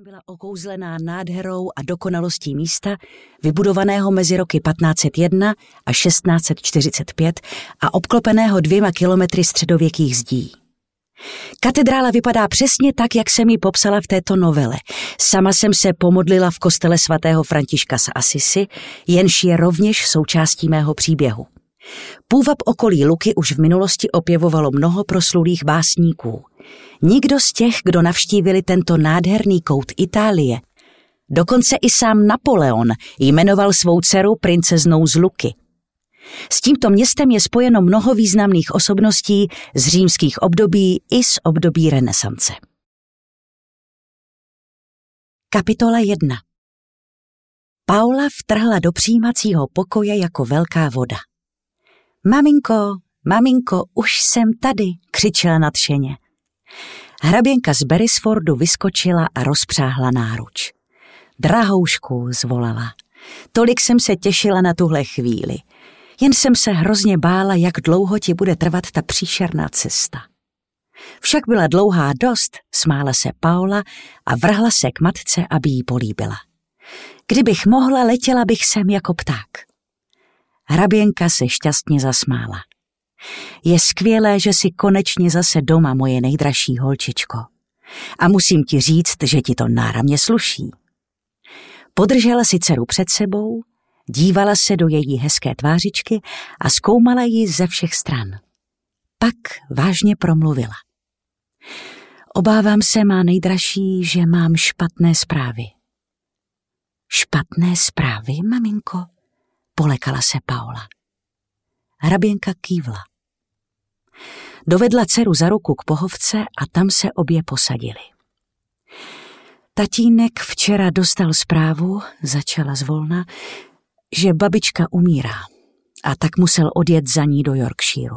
jsem byla okouzlená nádherou a dokonalostí místa, vybudovaného mezi roky 1501 a 1645 a obklopeného 2 kilometry středověkých zdí. Katedrála vypadá přesně tak, jak jsem ji popsala v této novele. Sama jsem se pomodlila v kostele svatého Františka z Assisi, jenž je rovněž součástí mého příběhu. Půvab okolí Luky už v minulosti opěvovalo mnoho proslulých básníků. Nikdo z těch, kdo navštívili tento nádherný kout Itálie, dokonce i sám Napoleon jmenoval svou dceru princeznou z Luky. S tímto městem je spojeno mnoho významných osobností z římských období i z období renesance. Kapitola 1. Paula vtrhla do přijímacího pokoje jako velká voda. Maminko, už jsem tady, křičela nadšeně. Hraběnka z Beresfordu vyskočila a rozpřáhla náruč. Drahoušku, zvolala. Tolik jsem se těšila na tuhle chvíli. Jen jsem se hrozně bála, jak dlouho ti bude trvat ta příšerná cesta. Však byla dlouhá dost, smála se Paula a vrhla se k matce, aby jí políbila. Kdybych mohla, letěla bych sem jako pták. Hraběnka se šťastně zasmála. Je skvělé, že jsi konečně zase doma, moje nejdražší holčičko. A musím ti říct, že ti to náramně sluší. Podržela si dceru před sebou, dívala se do její hezké tvářičky a zkoumala ji ze všech stran. Pak vážně promluvila. Obávám se, má nejdražší, že mám špatné zprávy. Špatné zprávy, maminko? Polekala se Paula. Hraběnka kývla. Dovedla dceru za ruku k pohovce a tam se obě posadili. Tatínek včera dostal zprávu, začala zvolna, že babička umírá a tak musel odjet za ní do Yorkshireu.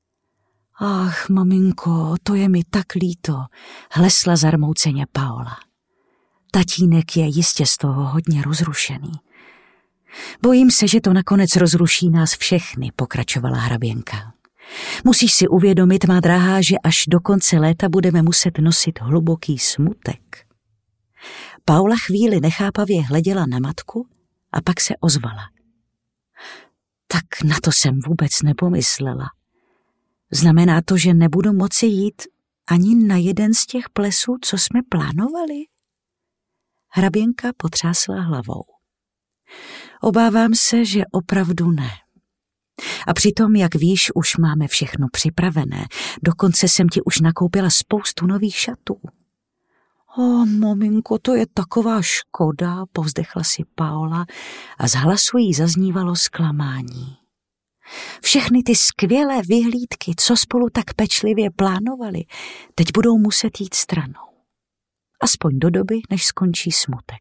Ach, maminko, to je mi tak líto, hlesla zarmouceně Paola. Tatínek je jistě z toho hodně rozrušený. Bojím se, že to nakonec rozruší nás všechny, pokračovala hraběnka. Musíš si uvědomit, má drahá, že až do konce léta budeme muset nosit hluboký smutek. Paula chvíli nechápavě hleděla na matku a pak se ozvala. Tak na to jsem vůbec nepomyslela. Znamená to, že nebudu moci jít ani na jeden z těch plesů, co jsme plánovali? Hraběnka potřásla hlavou. Obávám se, že opravdu ne. A přitom, jak víš, už máme všechno připravené. Dokonce jsem ti už nakoupila spoustu nových šatů. Maminko, to je taková škoda, povzdechla si Paola a z hlasu jí zaznívalo zklamání. Všechny ty skvělé vyhlídky, co spolu tak pečlivě plánovali, teď budou muset jít stranou. Aspoň do doby, než skončí smutek.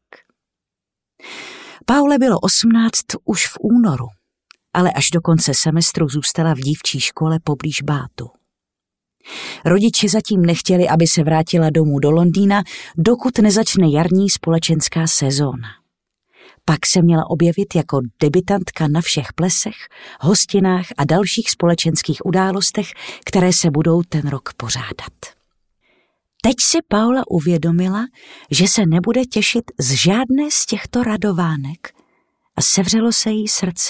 Paule bylo 18 už v únoru, ale až do konce semestru zůstala v dívčí škole poblíž Báthu. Rodiče zatím nechtěli, aby se vrátila domů do Londýna, dokud nezačne jarní společenská sezóna. Pak se měla objevit jako debutantka na všech plesech, hostinách a dalších společenských událostech, které se budou ten rok pořádat. Teď si Paula uvědomila, že se nebude těšit z žádné z těchto radovánek a sevřelo se jí srdce.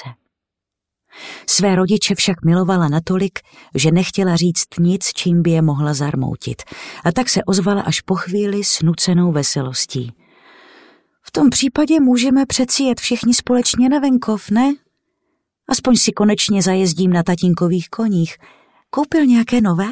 Své rodiče však milovala natolik, že nechtěla říct nic, čím by je mohla zarmoutit, a tak se ozvala až po chvíli s nucenou veselostí. V tom případě můžeme přeci jet všichni společně na venkov, ne? Aspoň si konečně zajezdím na tatínkových koních. Koupil nějaké nové?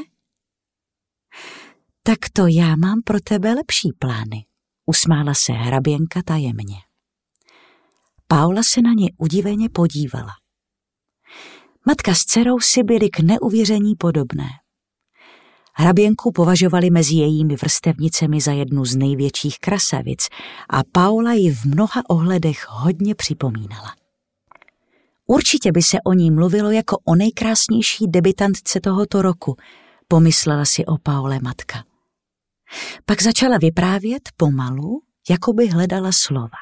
Tak to já mám pro tebe lepší plány, usmála se hraběnka tajemně. Paula se na ně udiveně podívala. Matka s dcerou si byly k neuvěření podobné. Hraběnku považovali mezi jejími vrstevnicemi za jednu z největších krasavic a Paula ji v mnoha ohledech hodně připomínala. Určitě by se o ní mluvilo jako o nejkrásnější debutantce tohoto roku, pomyslela si o Paule matka. Pak začala vyprávět pomalu, jako by hledala slova.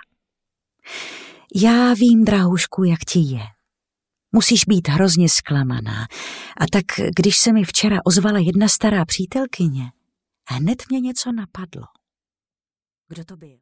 Já vím, drahušku, jak ti je. Musíš být hrozně zklamaná. A tak, když se mi včera ozvala jedna stará přítelkyně, hned mě něco napadlo. Kdo to byl?